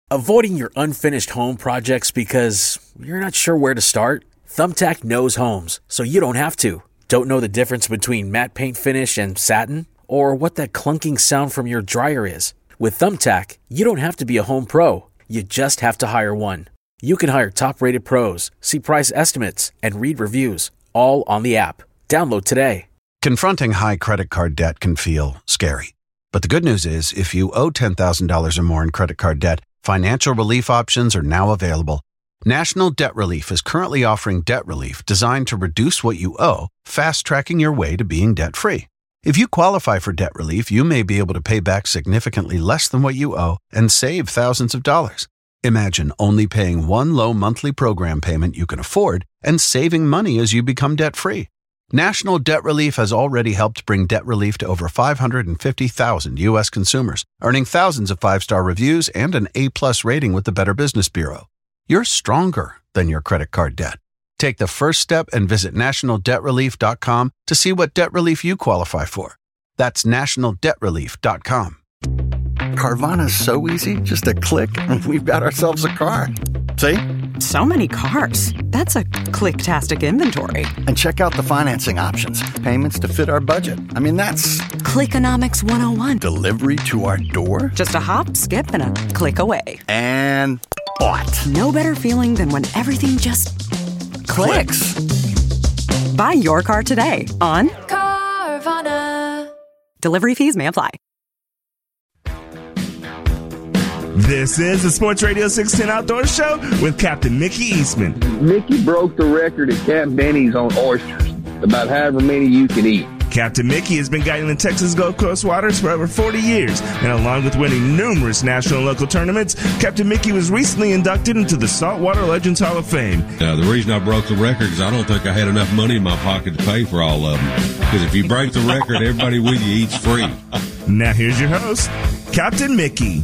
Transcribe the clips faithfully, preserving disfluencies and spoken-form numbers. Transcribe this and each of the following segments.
Avoiding your unfinished home projects because you're not sure where to start? Thumbtack knows homes, so you don't have to. Don't know the difference between matte paint finish and satin? Or what that clunking sound from your dryer is? With Thumbtack, you don't have to be a home pro. You just have to hire one. You can hire top-rated pros, see price estimates, and read reviews, all on the app. Download today. Confronting high credit card debt can feel scary. But the good news is, if you owe ten thousand dollars or more in credit card debt, financial relief options are now available. National Debt Relief is currently offering debt relief designed to reduce what you owe, fast-tracking your way to being debt-free. If you qualify for debt relief, you may be able to pay back significantly less than what you owe and save thousands of dollars. Imagine only paying one low monthly program payment you can afford and saving money as you become debt-free. National Debt Relief has already helped bring debt relief to over five hundred fifty thousand U S consumers, earning thousands of five-star reviews and an A-plus rating with the Better Business Bureau. You're stronger than your credit card debt. Take the first step and visit national debt relief dot com to see what debt relief you qualify for. That's national debt relief dot com. Carvana's so easy, just a click and we've got ourselves a car. See? So many cars. That's a click-tastic inventory. And check out the financing options. Payments to fit our budget. I mean, that's... Clickonomics one oh one. Delivery to our door. Just a hop, skip, and a click away. And what? No better feeling than when everything just clicks. Clicks. Buy your car today on Carvana. Delivery fees may apply. This is the Sports Radio six ten Outdoor Show with Captain Mickey Eastman. Mickey broke the record at Camp Benny's on oysters, about however many you can eat. Captain Mickey has been guiding the Texas Gulf Coast waters for over forty years, and along with winning numerous national and local tournaments, Captain Mickey was recently inducted into the Saltwater Legends Hall of Fame. Uh, the reason I broke the record is I don't think I had enough money in my pocket to pay for all of them. Because if you break the record, everybody with you eats free. Now here's your host, Captain Mickey.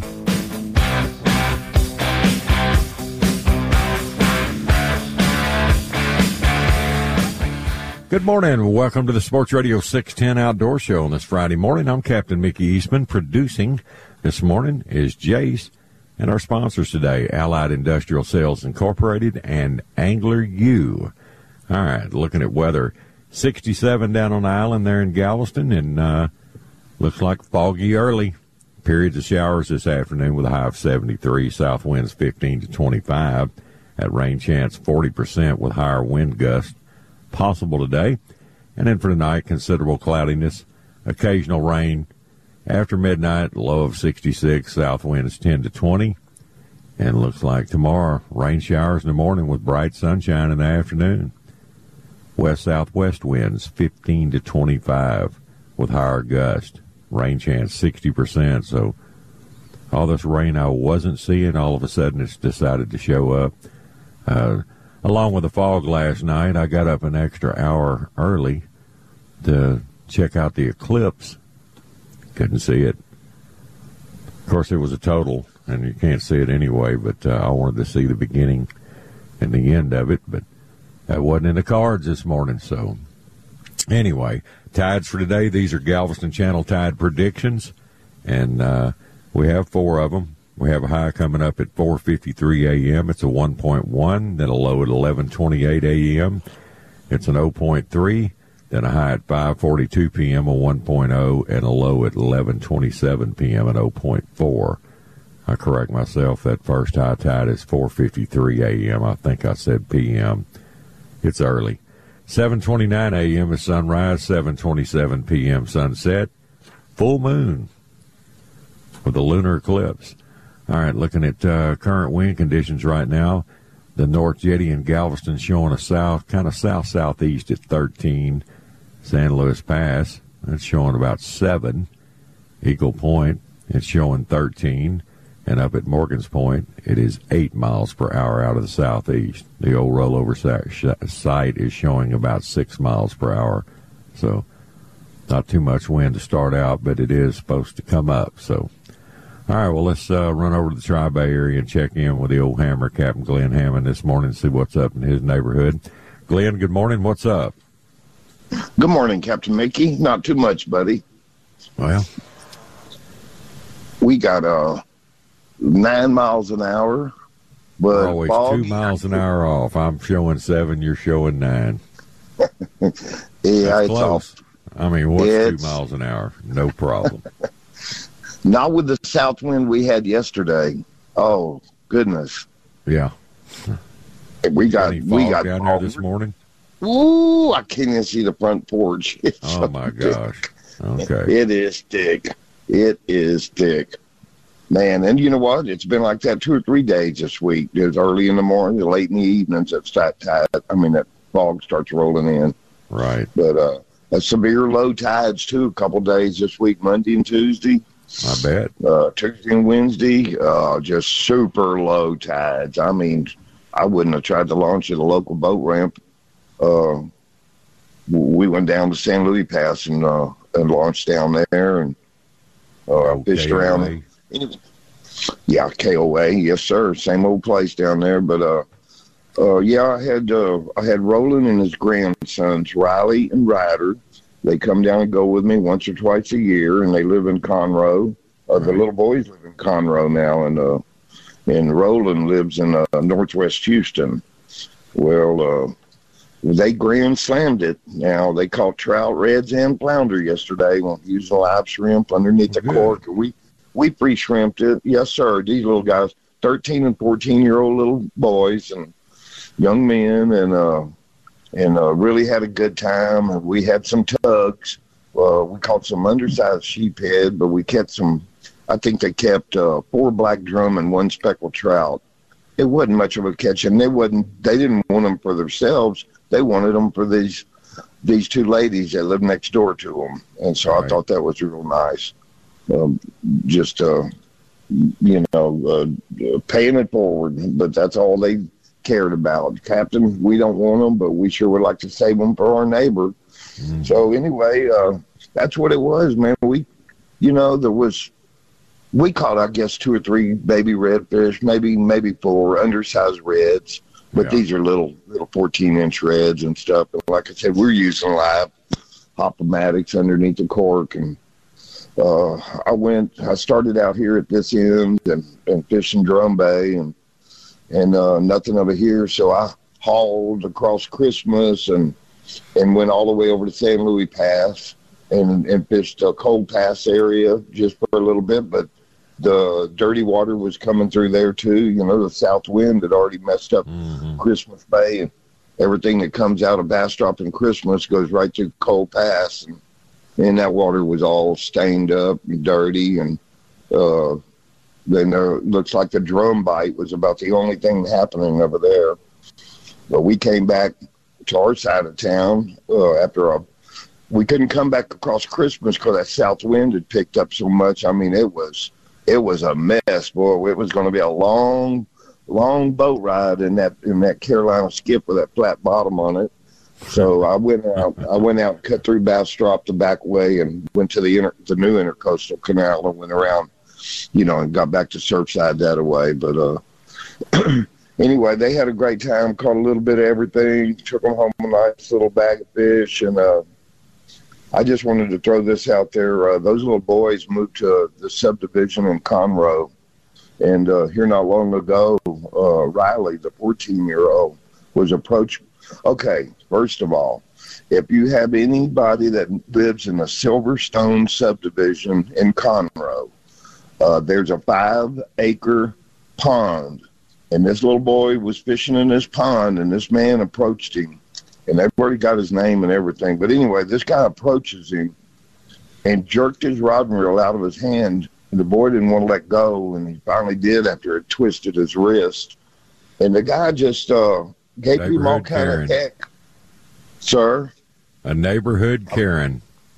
Good morning. Welcome to the Sports Radio six ten Outdoor Show on this Friday morning. I'm Captain Mickey Eastman. Producing this morning is Jace, and our sponsors today, Allied Industrial Sales Incorporated and Angler U. All right, looking at weather, sixty-seven down on the island there in Galveston, and uh, looks like foggy early. Periods of showers this afternoon with a high of seventy-three, south winds fifteen to twenty-five. At rain chance forty percent with higher wind gusts possible today. And then for tonight, considerable cloudiness, occasional rain. After midnight, low of sixty-six, south winds ten to twenty. And looks like tomorrow, rain showers in the morning with bright sunshine in the afternoon. West-southwest winds fifteen to twenty-five with higher gust. Rain chance sixty percent. So all this rain I wasn't seeing, all of a sudden it's decided to show up. Uh, Along with the fog last night, I got up an extra hour early to check out the eclipse. Couldn't see it. Of course, it was a total, and you can't see it anyway, but uh, I wanted to see the beginning and the end of it, but that wasn't in the cards this morning. So anyway, tides for today, these are Galveston Channel tide predictions, and uh, we have four of them. We have a high coming up at four fifty-three a.m. It's a one point one, then a low at eleven twenty-eight a.m. It's an zero point three, then a high at five forty-two p.m., a one point oh, and a low at eleven twenty-seven p.m. at zero point four. I correct myself, that first high tide is four fifty-three a.m. I think I said p m. It's early. seven twenty-nine a.m. is sunrise, seven twenty-seven p.m. sunset. Full moon with a lunar eclipse. All right, looking at uh, current wind conditions right now, the North Jetty in Galveston showing a south, kind of south-southeast at thirteen. San Luis Pass, that's showing about seven. Eagle Point, it's showing thirteen. And up at Morgan's Point, it is eight miles per hour out of the southeast. The old rollover site is showing about six miles per hour. So not too much wind to start out, but it is supposed to come up, so... All right, well, let's uh, run over to the Tri-Bay area and check in with the old hammer, Captain Glenn Hammond, this morning and see what's up in his neighborhood. Glenn, good morning. What's up? Good morning, Captain Mickey. Not too much, buddy. Well, we got uh, nine miles an hour. But We're always foggy. two miles an hour off. I'm showing seven. You're showing nine. yeah, That's it's close. off. I mean, what's It's- two miles an hour? No problem. Not with the south wind we had yesterday. Oh goodness, Yeah. we got Any we fog got down there this morning? Ooh, I can't even see the front porch. It's Oh so my thick. gosh. Okay. It is thick. It is thick. Man, and you know what? It's been like that two or three days this week. It's early in the morning, late in the evenings. It's that tide. I mean, that fog starts rolling in. Right. But uh, a severe low tides too. A couple days this week, Monday and Tuesday. I bet. Uh, Tuesday and Wednesday, uh, just super low tides. I mean, I wouldn't have tried to launch at a local boat ramp. Uh, we went down to San Luis Pass and uh, and launched down there and uh, Oh, fished K O A. around. Yeah, K O A, yes sir, same old place down there. But uh, uh, yeah, I had uh, I had Roland and his grandsons, Riley and Ryder. They come down and go with me once or twice a year, and they live in Conroe. Uh, the little boys live in Conroe now, and uh, and Roland lives in uh, Northwest Houston. Well, uh, they grand slammed it. Now they caught trout, reds, and flounder yesterday using live shrimp underneath the Good. cork. We we pre shrimped it, yes sir. These little guys, thirteen and fourteen year old little boys and young men, and uh, and uh, really had a good time. And we had some tugs. Uh, we caught some undersized sheephead, but we kept some. I think they kept uh, four black drum and one speckled trout. It wasn't much of a catch, and they wasn't. They didn't want them for themselves. They wanted them for these these two ladies that lived next door to them, and so Right. I thought that was real nice. Um, just uh, you know, uh, paying it forward, but that's all they cared about. Captain, we don't want them, but we sure would like to save them for our neighbor. Mm-hmm. So anyway, uh, that's what it was, man. We, you know, there was. We caught, I guess, two or three baby redfish, maybe maybe four undersized reds, but Yeah. these are little little fourteen inch reds and stuff. And like I said, we're using live hop-o-matics underneath the cork. And uh, I went, I started out here at this end and, and fishing Drum Bay, and and uh, nothing over here. So I hauled across Christmas and and went all the way over to San Luis Pass and and fished the Cold Pass area just for a little bit, but the dirty water was coming through there too. You know, the south wind had already messed up Mm-hmm. Christmas Bay, and everything that comes out of Bastrop and Christmas goes right through Cold Pass, and, and that water was all stained up and dirty. And uh, then uh, looks like the drum bite was about the only thing happening over there. But we came back to our side of town uh, after a we couldn't come back across Christmas because that south wind had picked up so much. I mean, it was it was a mess, boy. It was going to be a long, long boat ride in that in that Carolina skip with that flat bottom on it. So I went out. I went out, cut through Bastrop the back way, and went to the inter, the new Intercoastal Canal and went around, you know, and got back to Surfside that way. But uh, anyway, they had a great time. Caught a little bit of everything. Took them home a nice little bag of fish, and uh, I just wanted to throw this out there. Uh, those little boys moved to the subdivision in Conroe, and uh, here not long ago, uh, Riley, the fourteen-year-old, was approached. Okay, first of all, if you have anybody that lives in the Silverstone subdivision in Conroe, uh, there's a five-acre pond, and this little boy was fishing in this pond, and this man approached him. And they've already got his name and everything. But anyway, this guy approaches him and jerked his rod and reel out of his hand. And the boy didn't want to let go, and he finally did after it twisted his wrist. And the guy just uh, gave him all kind of heck. Sir? A neighborhood Karen.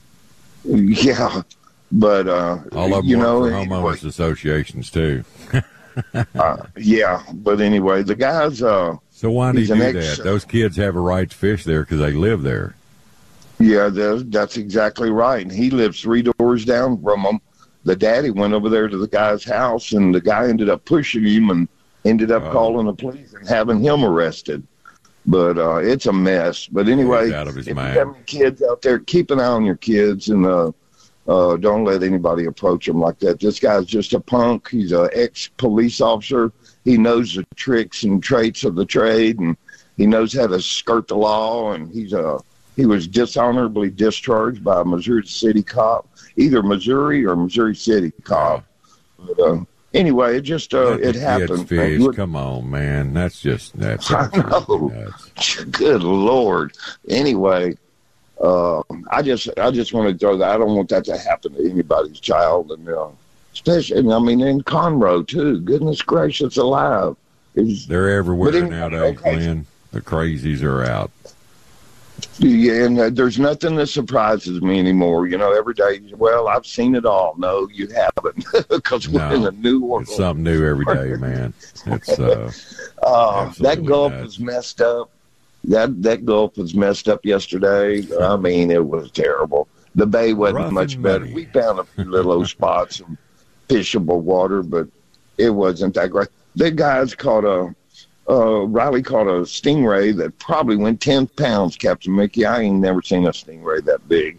Yeah. But, uh, all of them you work know, for anyway, homeowners associations, too. uh, yeah. But anyway, the guy's... Uh, So why do you He's do an that? ex- Those kids have a right to fish there because they live there. Yeah, that's, that's exactly right. And he lives three doors down from him. The daddy went over there to the guy's house, and the guy ended up pushing him and ended up Oh. calling the police and having him arrested. But uh, it's a mess. But anyway, He's out of his if mind. you have any kids out there, keep an eye on your kids. And uh, Uh, don't let anybody approach him like that. This guy's just a punk. He's an ex-police officer. He knows the tricks and traits of the trade, and he knows how to skirt the law. And he's a he was dishonorably discharged by a Missouri City cop, either Missouri or Missouri City cop. But, uh, anyway, it just uh, it happened. Fish. Come on, man. That's just that's. I know. Nuts. Good Lord. Anyway. Uh, I just, I just want to throw that. I don't want that to happen to anybody's child, and uh, especially, and I mean, in Conroe too. Goodness gracious, alive! It's, They're everywhere in, nowadays, okay. man. The crazies are out. Yeah, and uh, there's nothing that surprises me anymore. You know, every day. Well, I've seen it all. No, you haven't, because we're no, in a new world. It's something new every day, man. It's uh, uh that Gulf nuts. was messed up. That that Gulf was messed up yesterday. I mean, it was terrible. The bay wasn't Rough much better. muddy. We found a few little old spots of fishable water, but it wasn't that great. The guys caught a, uh, Riley caught a stingray that probably went ten pounds, Captain Mickey. I ain't never seen a stingray that big.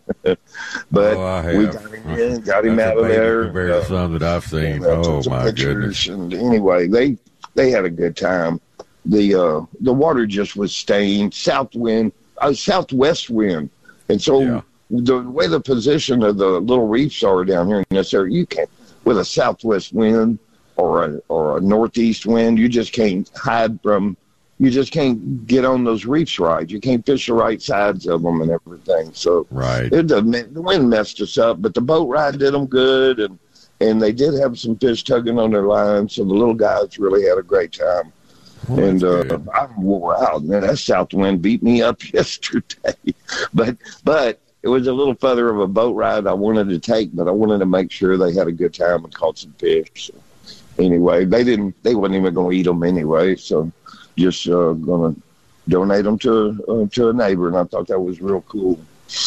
But oh, we got him in, got him out of there. Compared to some that I've seen. Uh, oh, my goodness. And anyway, they, they had a good time. The uh, the water just was stained, south wind, uh, southwest wind, and so yeah. the way the position of the little reefs are down here in this area, you can't with a southwest wind or a or a northeast wind, you just can't hide from, you just can't get on those reefs right. You can't fish the right sides of them and everything. So right, it, the, the wind messed us up, but the boat ride did them good, and and they did have some fish tugging on their lines, so the little guys really had a great time. Well, and uh, I wore out. Man, that south wind beat me up yesterday. but but it was a little further of a boat ride I wanted to take, but I wanted to make sure they had a good time and caught some fish. So anyway, they didn't. They wasn't even going to eat them anyway. So just uh, going to donate them to uh, to a neighbor, and I thought that was real cool.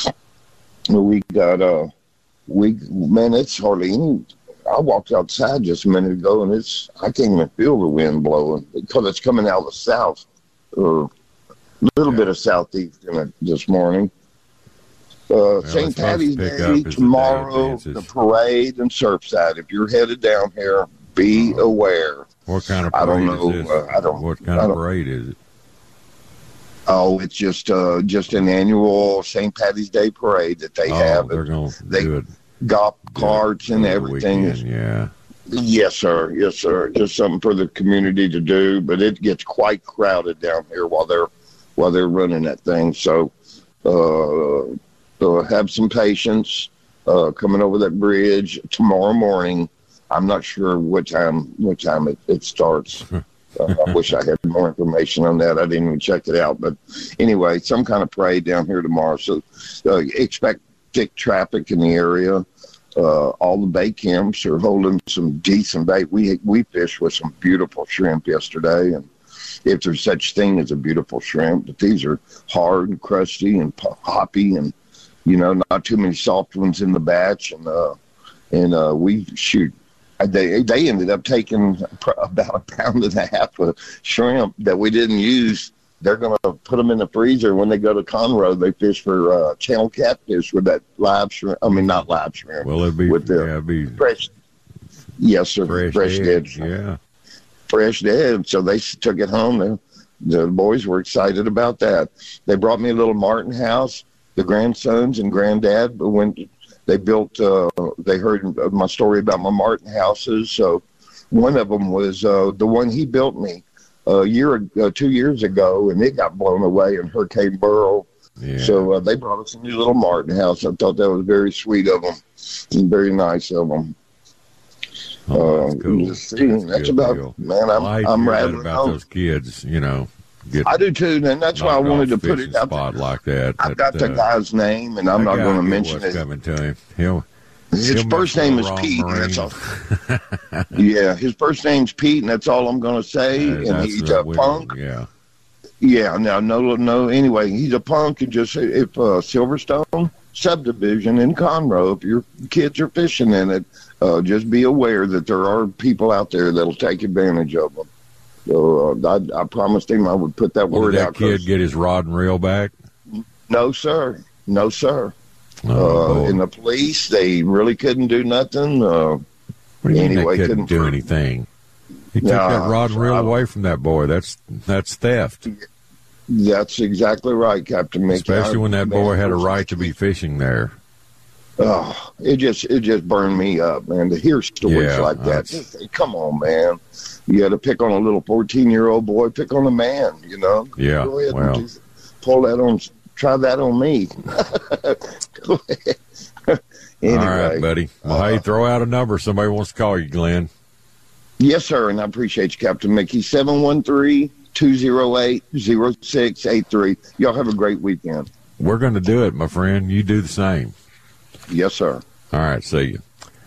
We got uh, we man, it's hardly any. I walked outside just a minute ago, and it's I can't even feel the wind blowing because it's coming out of the south, or a little yeah. bit of southeast in it this morning. Uh, well, Saint Patty's Day tomorrow, the, the parade and Surfside. If you're headed down here, be oh. aware. What kind of parade I don't know. is this? Uh, I don't. What kind of parade is it? Oh, it's just uh, just an annual Saint Patty's Day parade that they oh, have. They're going to they, do it. Golf carts and everything. Weekend, yeah. Yes, sir. Yes, sir. Just something for the community to do, but it gets quite crowded down here while they're while they're running that thing. So, uh, uh have some patience. Uh, coming over that bridge tomorrow morning. I'm not sure what time what time it, it starts. uh, I wish I had more information on that. I didn't even check it out. But anyway, some kind of parade down here tomorrow. So uh, expect thick traffic in the area. Uh, all the bait camps are holding some decent bait. We we fished with some beautiful shrimp yesterday, and if there's such thing as a beautiful shrimp, but these are hard and crusty and hoppy, and you know, not too many soft ones in the batch. And uh, and uh, we shoot. They they ended up taking about a pound and a half of shrimp that we didn't use. They're going to put them in the freezer. When they go to Conroe, they fish for uh, channel catfish with that live shrimp. I mean, not live shrimp. Well, it'd be, with the yeah, it'd be fresh. Yes, sir. Fresh, fresh dead. dead. Yeah. Fresh dead. So they took it home. The, the boys were excited about that. They brought me a little Martin house. The grandsons and granddad went. They built. Uh, they heard my story about my Martin houses. So one of them was uh, the one he built me a year, uh, two years ago, and it got blown away in Hurricane Burrow. Yeah. So uh, they brought us a new little Martin house. I thought that was very sweet of them and very nice of them. Oh, that's uh, cool. Just seeing, that's, that's about, deal. man, I'm, well, I'm rather rattling about on. Those kids, you know. Get I do too, and that's why I wanted to put it out spot there. Like that. I've that, got the uh, guy's name, and I'm not going to mention what's it. Coming to him. He'll, his he'll first name is Pete. And that's all. Yeah, his first name's Pete, and that's all I'm going to say. Yeah, and he's a punk. Yeah. Yeah, no, no, no. Anyway, he's a punk, and just if uh, Silverstone subdivision in Conroe, if your kids are fishing in it, uh, just be aware that there are people out there that'll take advantage of them. So uh, I, I promised him I would put that well, word did that out. Kid get his rod and reel back? No, sir. No, sir. Oh, uh, and the police, they really couldn't do nothing. Uh, what do you anyway, mean they couldn't, couldn't do anything? He took Nah, that rod and reel I- away from that boy. That's that's theft. That's exactly right, Captain Mickey. Especially when that boy had a Man, right to be fishing there. Oh, it just it just burned me up, man. To hear stories Yeah, like that, that's- just say, come on, man. You had to pick on a little fourteen-year-old boy. Pick on a man, you know. Yeah, Go ahead well. and just pull that on. Try that on me. Go ahead. Anyway, All right, buddy. Well, uh, hey, throw out a number. Somebody wants to call you, Glenn. yes, sir, and I appreciate you, Captain Mickey. seven one three, two oh eight, oh six eight three. Y'all have a great weekend. We're going to do it, my friend. You do the same. Yes, sir. All right, see you.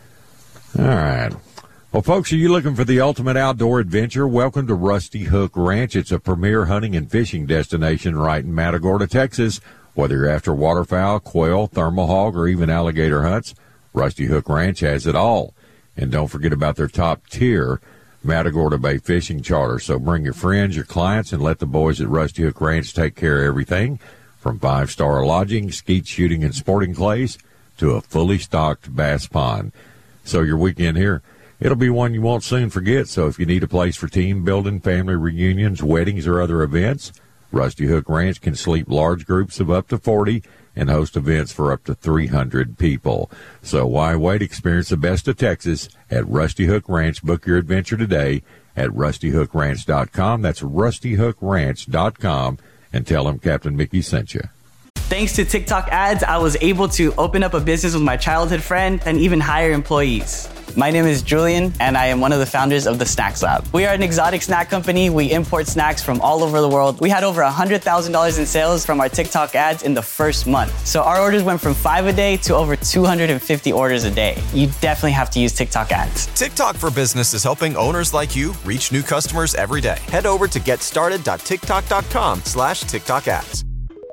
All right. Well, folks, are you looking for the ultimate outdoor adventure? Welcome to Rusty Hook Ranch. It's a premier hunting and fishing destination right in Matagorda, Texas. Whether you're after waterfowl, quail, thermal hog, or even alligator hunts, Rusty Hook Ranch has it all. And don't forget about their top-tier Matagorda Bay fishing charter. So bring your friends, your clients, and let the boys at Rusty Hook Ranch take care of everything, from five-star lodging, skeet shooting, and sporting clays, to a fully stocked bass pond. So your weekend here, it'll be one you won't soon forget. So if you need a place for team building, family reunions, weddings, or other events, Rusty Hook Ranch can sleep large groups of up to forty and host events for up to three hundred people. So why wait? Experience the best of Texas at Rusty Hook Ranch. Book your adventure today at rusty hook ranch dot com. That's rusty hook ranch dot com, and tell them Captain Mickey sent you. Thanks to TikTok ads, I was able to open up a business with my childhood friend and even hire employees. My name is Julian, and I am one of the founders of the Snacks Lab. We are an exotic snack company. We import snacks from all over the world. We had over one hundred thousand dollars in sales from our TikTok ads in the first month. So our orders went from five a day to over two hundred fifty orders a day. You definitely have to use TikTok ads. TikTok for Business is helping owners like you reach new customers every day. Head over to getstarted.tiktok.com slash TikTok ads.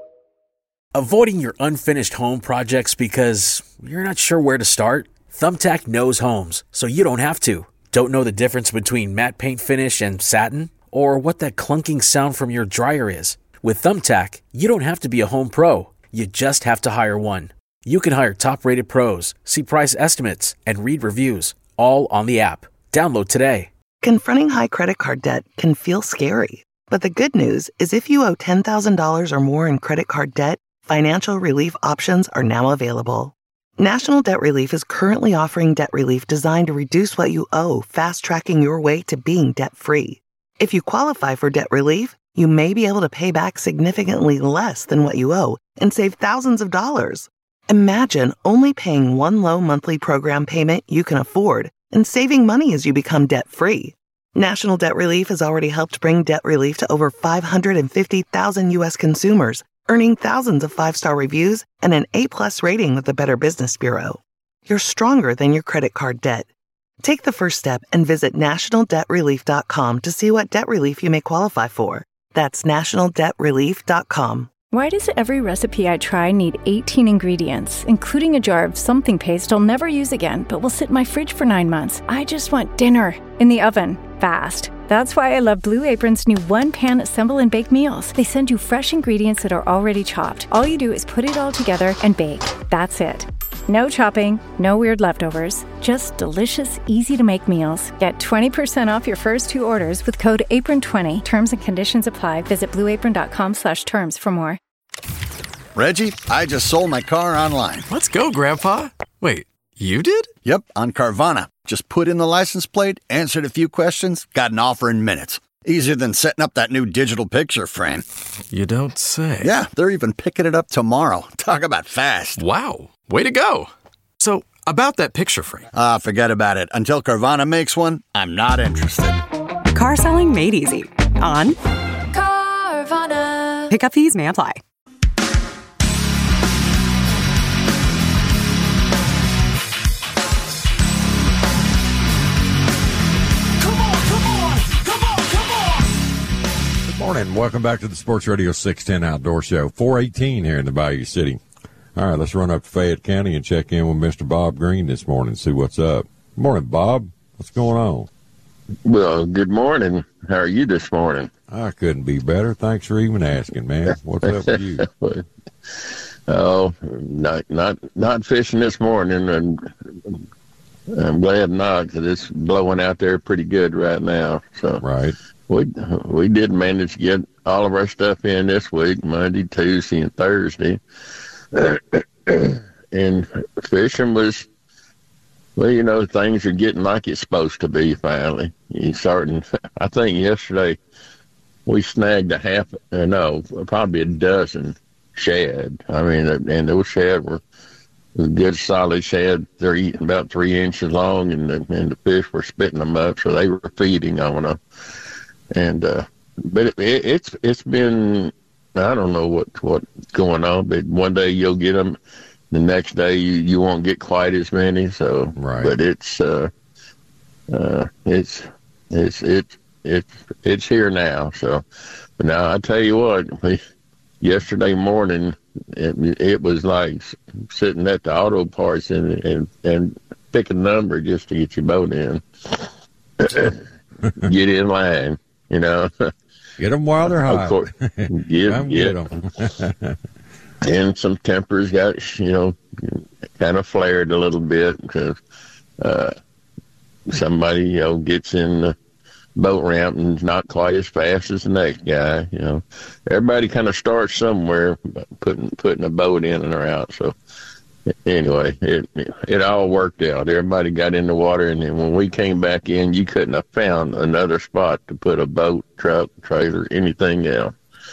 Avoiding your unfinished home projects because you're not sure where to start? Thumbtack knows homes, so you don't have to. Don't know the difference between matte paint finish and satin? Or what that clunking sound from your dryer is? With Thumbtack, you don't have to be a home pro. You just have to hire one. You can hire top-rated pros, see price estimates, and read reviews, all on the app. Download today. Confronting high credit card debt can feel scary. But the good news is if you owe ten thousand dollars or more in credit card debt, financial relief options are now available. National Debt Relief is currently offering debt relief designed to reduce what you owe, fast-tracking your way to being debt-free. If you qualify for debt relief, you may be able to pay back significantly less than what you owe and save thousands of dollars. Imagine only paying one low monthly program payment you can afford and saving money as you become debt-free. National Debt Relief has already helped bring debt relief to over five hundred fifty thousand U S consumers, earning thousands of five-star reviews and an A-plus rating with the Better Business Bureau. You're stronger than your credit card debt. Take the first step and visit national debt relief dot com to see what debt relief you may qualify for. That's national debt relief dot com. Why does every recipe I try need eighteen ingredients, including a jar of something paste I'll never use again, but will sit in my fridge for nine months? I just want dinner in the oven, fast. That's why I love Blue Apron's new one-pan assemble and bake meals. They send you fresh ingredients that are already chopped. All you do is put it all together and bake. That's it. No chopping, no weird leftovers, just delicious, easy-to-make meals. Get twenty percent off your first two orders with code apron twenty. Terms and conditions apply. Visit blue apron dot com slash terms for more. Reggie, I just sold my car online. Let's go, Grandpa. Wait, you did? Yep, on Carvana. Just put in the license plate, answered a few questions, got an offer in minutes. Easier than setting up that new digital picture frame. You don't say. Yeah, they're even picking it up tomorrow. Talk about fast. Wow, way to go. So, about that picture frame. Ah, uh, forget about it. Until Carvana makes one, I'm not interested. Car selling made easy. On Carvana. Pickup fees may apply. Morning. Welcome back to the Sports Radio six ten Outdoor Show. four eighteen here in the Bayou City. All right, let's run up to Fayette County and check in with Mister Bob Green this morning, see what's up. Morning, Bob. What's going on? Well, good morning. How are you this morning? I couldn't be better. Thanks for even asking, man. What's up with you? Oh, not not not fishing this morning, and I'm glad not, because it's blowing out there pretty good right now. So right, we we did manage to get all of our stuff in this week, Monday, Tuesday, and Thursday, and fishing was. Well, you know, things are getting like it's supposed to be finally. You starting, I think yesterday we snagged a half, uh, no, probably a dozen shad. I mean, and those shad were good solid shad. They're eating about three inches long, and the, and the fish were spitting them up, so they were feeding on them. And, uh, but it, it, it's it's been, I don't know what what's going on, but one day you'll get them. The next day you, you won't get quite as many, so right. But it's uh, uh, it's it's it's it's it's here now. So, but now I tell you what, we, yesterday morning it, it was like sitting at the auto parts and and and pick a number just to get your boat in, get in line, you know. Get them while they're hot. Of course, get, Come get them. And some tempers got, you know, kind of flared a little bit because uh, somebody, you know, gets in the boat ramp and is not quite as fast as the next guy. You know, everybody kind of starts somewhere, putting putting a boat in and or out. So anyway, it it all worked out. Everybody got in the water, and then when we came back in, you couldn't have found another spot to put a boat, truck, trailer, anything else.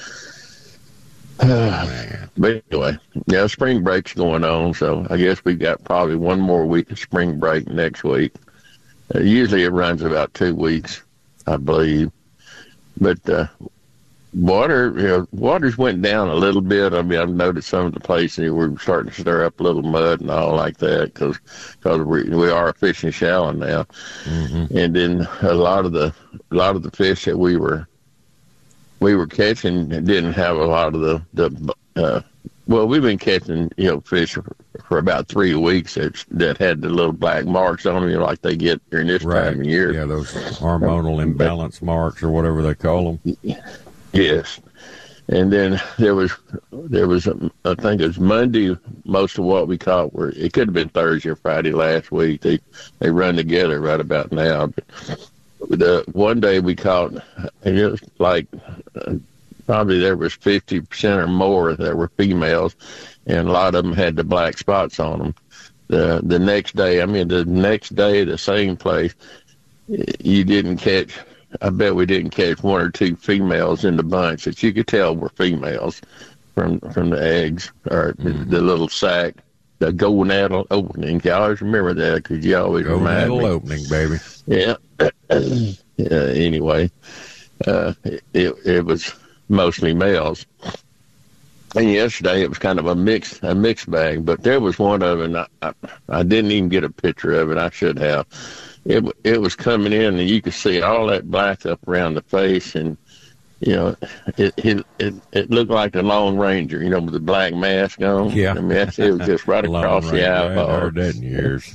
Uh, but anyway, yeah, spring break's going on, so I guess we've got probably one more week of spring break next week. Uh, usually it runs about two weeks, I believe. But uh, water, you know, waters went down a little bit. I mean, I've noticed some of the places we're starting to stir up a little mud and all like that because because we we are fishing shallow now, mm-hmm. and then a lot of the a lot of the fish that we were. We were catching and didn't have a lot of the, the uh, well, we've been catching, you know, fish for, for about three weeks that, that had the little black marks on them, you know, like they get during this right. time of year. Yeah, those hormonal imbalance marks or whatever they call them. Yes. And then there was, there was, um, I think it was Monday, most of what we caught were, it could have been Thursday or Friday last week. They, they run together right about now. But the one day we caught, and it was like uh, probably there was fifty percent or more that were females, and a lot of them had the black spots on them. The the next day, I mean, the next day, the same place, you didn't catch, I bet we didn't catch one or two females in the bunch that you could tell were females from from the eggs or mm-hmm. the little sack. The gonaddle opening. I always remember that because you always remind me. Gonaddle opening, baby. Yeah. yeah. Anyway, uh, it it was mostly males. And yesterday it was kind of a mix a mixed bag, but there was one of it. And I, I, I didn't even get a picture of it. I should have. It it was coming in, and you could see all that black up around the face, and you know, it it it, it looked like the Lone Ranger, you know, with the black mask on. Yeah, I mean, it was just right across Ranger, the eyeball. I haven't heard that in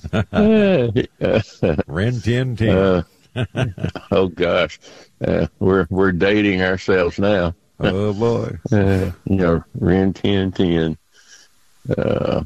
years. Ren ten ten. Uh, oh gosh, uh, we're we're dating ourselves now. Oh boy, uh, you know, Ren ten ten. Uh,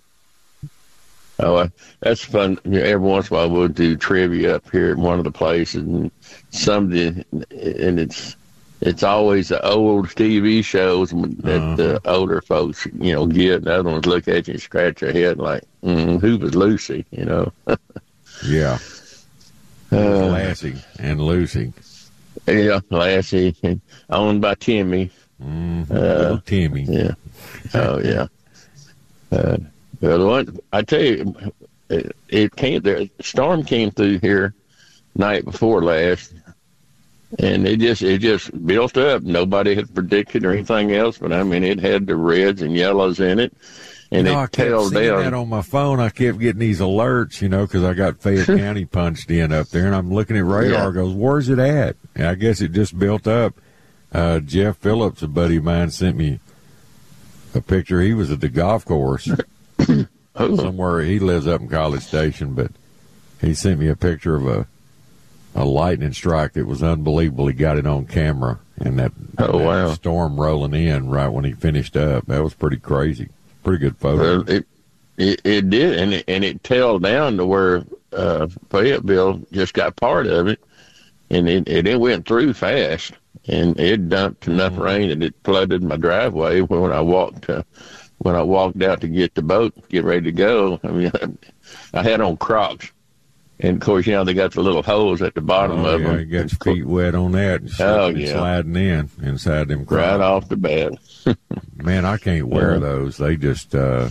oh, I, that's fun. You know, every once in a while we'll do trivia up here at one of the places, and some of the, and it's. It's always the old T V shows that uh-huh. the older folks, you know, get. The other ones look at you and scratch their head like, mm, who was Lucy, you know? yeah. Uh, Lassie and Lucy. Yeah, Lassie, and owned by Timmy. Mm-hmm. Uh, Little Timmy. Yeah. Oh, yeah. Uh, well, the one, I tell you, it, it came there. The storm came through here night before last. And it just it just built up. Nobody had predicted or anything else, but I mean it had the reds and yellows in it, and you know, it I kept tailed seeing down. That on my phone, I kept getting these alerts, you know, because I got Fayette County punched in up there, and I'm looking at radar. Yeah. Goes, where's it at? And I guess it just built up. Uh, Jeff Phillips, a buddy of mine, sent me a picture. He was at the golf course oh. somewhere. He lives up in College Station, but he sent me a picture of a. a lightning strike that was unbelievable. He got it on camera, and that, oh, that wow. storm rolling in right when he finished up. That was pretty crazy. Pretty good photo. Well, it, it it did, and it, and it tailed down to where uh, Fayetteville just got part of it, and it, and it went through fast, and it dumped enough mm-hmm. rain that it flooded my driveway when I walked uh, when I walked out to get the boat, get ready to go. I mean, I had on Crocs. And, of course, you know, they got the little holes at the bottom oh, of yeah, them. You got your feet wet on that and oh, yeah. sliding in inside them Crocs. Right off the bat. Man, I can't wear yeah. those. They just, uh,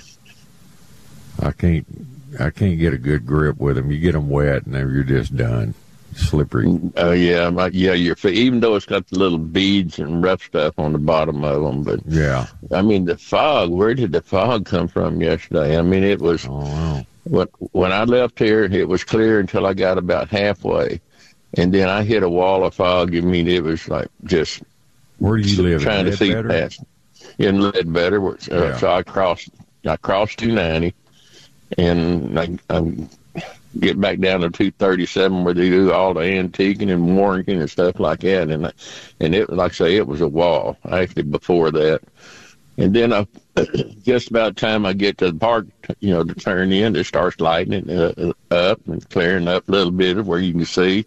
I can't, I can't get a good grip with them. You get them wet and then you're just done. Slippery. Oh, uh, yeah. My, yeah, your feet, even though it's got the little beads and rough stuff on the bottom of them. But, yeah. I mean, the fog, where did the fog come from yesterday? I mean, it was. Oh, wow. When, when I left here, it was clear until I got about halfway. And then I hit a wall of fog. I mean, it was like just Where do you live? trying to see past. In Ledbetter. Uh, yeah. So I crossed I crossed two ninety, and I, I get back down to two thirty-seven where they do all the antiquing and warranting and stuff like that. And, and it, like I say, it was a wall, actually, before that. And then I, just about the time I get to the park, you know, to turn in, it starts lightening uh, up and clearing up a little bit of where you can see,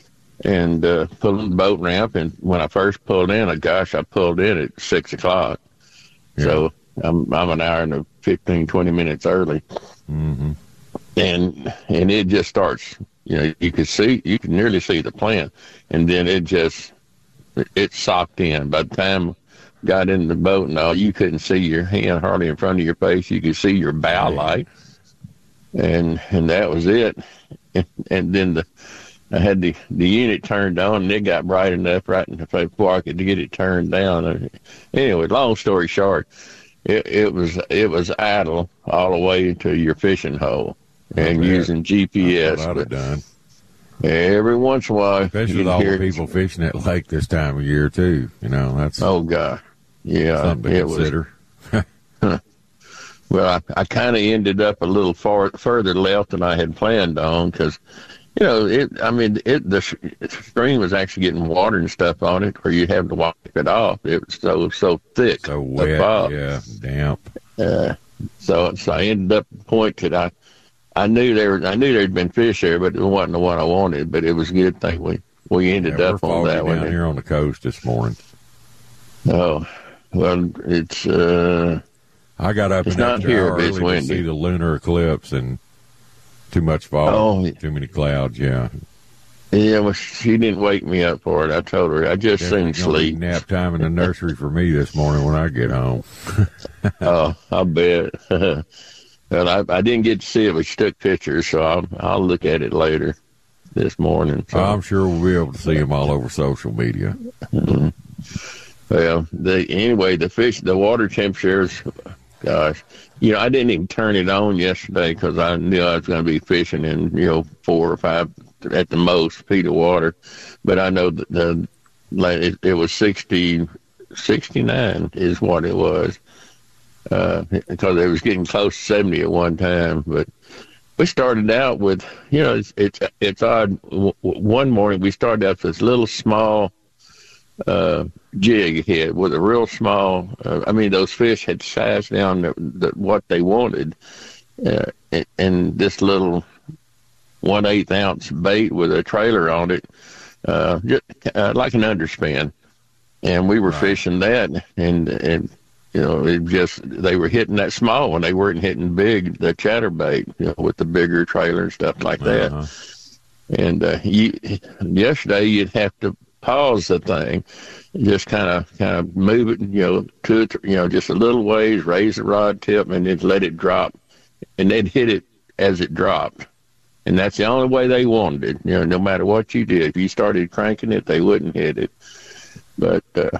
and uh, pulling the boat ramp. And when I first pulled in, uh, gosh, I pulled in at six o'clock. Yeah. So I'm I'm an hour and fifteen, twenty minutes early. Mm-hmm. And and it just starts, you know, you can see, you can nearly see the plant, and then it just, it, it socked in. By the time got in the boat and all, you couldn't see your hand hardly in front of your face. You could see your bow light, and and that was it. And, and then the I had the, the unit turned on, and it got bright enough right in the before I could get it turned down. Anyway, long story short, it, it was it was idle all the way to your fishing hole, and using G P S. That's what I'd have done. Every once in a while, especially with all the people fishing at lake this time of year too. You know, that's oh god. Yeah, something to it consider. Was, well, I, I kind of ended up a little far further left than I had planned on because, you know, it. I mean, it the stream was actually getting water and stuff on it, or you have to wipe it off. It was so so thick, so wet, yeah, damp. Uh, so so I ended up at the point that I, I knew there I knew there'd been fish there, but it wasn't the one I wanted. But it was a good thing we we ended yeah, up on that one. Down here on the coast this morning. Oh. Well, it's, uh... I got up it's in not here, but it's early windy. to see the lunar eclipse, and too much fog, oh, too many clouds, yeah. Yeah, well, she didn't wake me up for it. I told her. I just Definitely soon sleep. Nap time in the nursery for me this morning when I get home. Oh, I bet. Well, I, I didn't get to see it, but she took pictures, so I'll, I'll look at it later this morning. So. I'm sure we'll be able to see them all over social media. Mm-hmm. Well, the, anyway, the fish, the water temperatures, gosh, you know, I didn't even turn it on yesterday because I knew I was going to be fishing in, you know, four or five at the most feet of water. But I know that the, it, it was sixty, sixty-nine is what it was, uh, because it was getting close to seventy at one time. But we started out with, you know, it's it's, it's odd. W- one morning we started out with this little small uh, jig head with a real small, uh, I mean, those fish had sized down the, the, what they wanted, uh, and, and this little one-eighth ounce bait with a trailer on it, uh, just, uh, like an underspin. And we were right. fishing that, and, and, you know, it just, they were hitting that small one. They weren't hitting big, the chatterbait, you know, with the bigger trailer and stuff like that. Uh-huh. And uh, you, yesterday you'd have to pause the thing, just kind of kind of move it, you know, two, you know, just a little ways, raise the rod tip, and then let it drop, and they'd hit it as it dropped, and that's the only way they wanted it. You know, no matter what you did, if you started cranking it, they wouldn't hit it. But uh,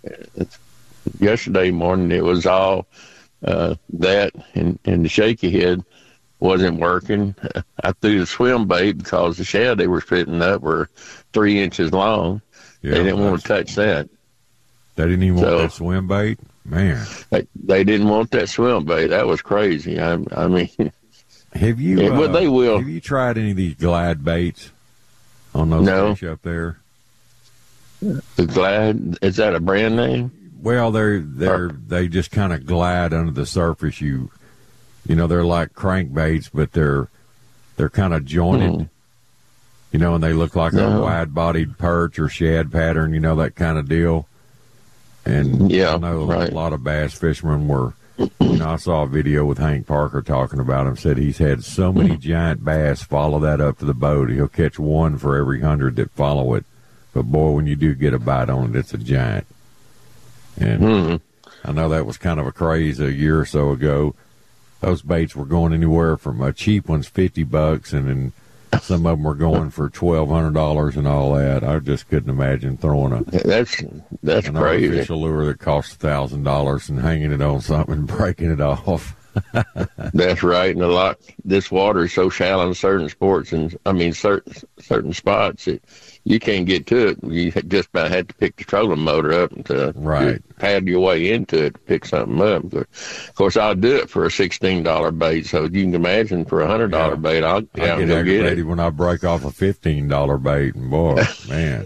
yesterday morning, it was all uh, that, and, and the shaky head wasn't working. I threw the swim bait because the shad they were fitting up were three inches long. Yeah, they didn't want to touch that. They didn't even so, want that swim bait? Man. They, they didn't want that swim bait. That was crazy. I, I mean. Have you, yeah, uh, well, they will. Have you tried any of these glide baits on those no. fish up there? The Glide, is that a brand name? well, they're they're they just kind of glide under the surface. You you know, they're like crankbaits, but they're they're kind of jointed. Mm. You know, and they look like no. a wide-bodied perch or shad pattern. You know, that kind of deal. And yeah, I know right. a lot of bass fishermen were. You know, I saw a video with Hank Parker talking about him. Said he's had so many giant bass follow that up to the boat. He'll catch one for every hundred that follow it. But boy, when you do get a bite on it, it's a giant. And mm-hmm. I know that was kind of a craze a year or so ago. Those baits were going anywhere from a cheap one's fifty bucks, and then some of them were going for twelve hundred dollars and all that. I just couldn't imagine throwing a that's that's an crazy artificial lure that costs a thousand dollars and hanging it on something and breaking it off. That's right, and a lot. This water is so shallow in certain sports, and I mean certain certain spots, it, you can't get to it. You just about had to pick the trolling motor up and to right. pad your way into it to pick something up. But of course, I'll do it for a sixteen dollar bait. So you can imagine for a hundred dollar yeah. bait, I'll yeah, I get go aggravated get it. when I break off a fifteen dollar bait, and boy, man.